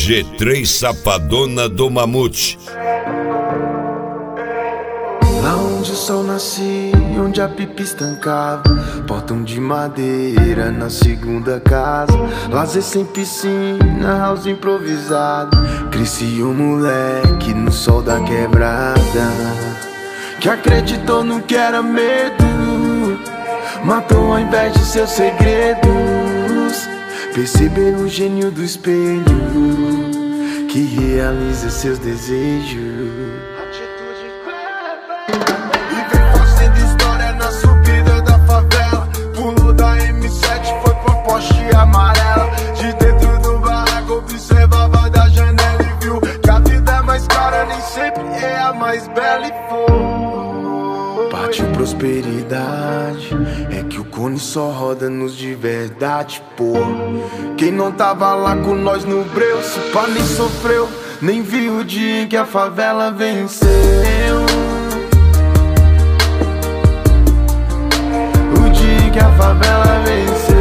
G3 Safadona do Mamute. Lá onde o sol nascia, onde a pipa estancava, portão de madeira na segunda casa, lazer sem piscina, house improvisado. Cresci um moleque no sol da quebrada, que acreditou no que era medo, matou ao invés de seus segredos. Perceber o gênio do espelho, que realiza seus desejos. Amarela, de dentro do barraco observava da janela e viu que a vida é mais cara, nem sempre é a mais bela e for. Partiu prosperidade, é que o cone só roda nos de verdade, pô. Quem não tava lá com nós no breu, se pá nem sofreu, nem viu o dia em que a favela venceu. O dia em que a favela venceu.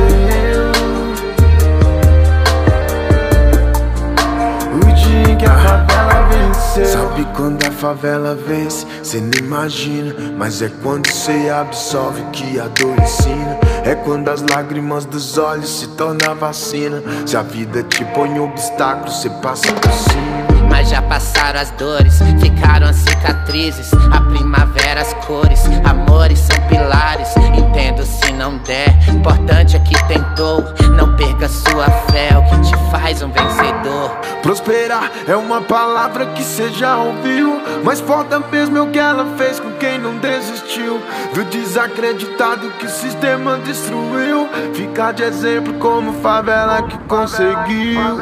Que a favela venceu. Sabe quando a favela vence? Cê nem imagina, mas é quando cê absorve o que a dor ensina. É quando as lágrimas dos olhos se tornam vacina. Se a vida te põe um obstáculo, cê passa por cima. Mas já passaram as dores, ficaram as cicatrizes. A primavera, as cores, amores são pilares. Entendo se não der, importante é que tentou. Não perca sua fé, é o que te faz um vencedor. Prosperar é uma palavra que cê já ouviu, mas foda mesmo é o que ela fez com quem não desistiu. Viu desacreditado que o sistema destruiu, ficar de exemplo como favela que conseguiu.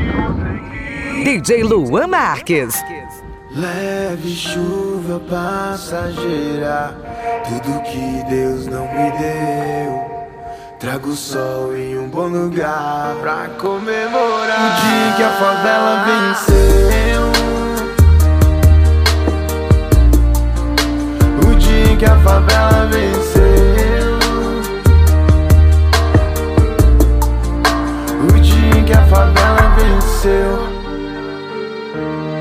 DJ Luan Marques. Leve chuva passageira, tudo que Deus não me deu. Trago o sol em um bom lugar pra comemorar o dia que a favela venceu. O dia que a favela venceu. O dia que a favela venceu.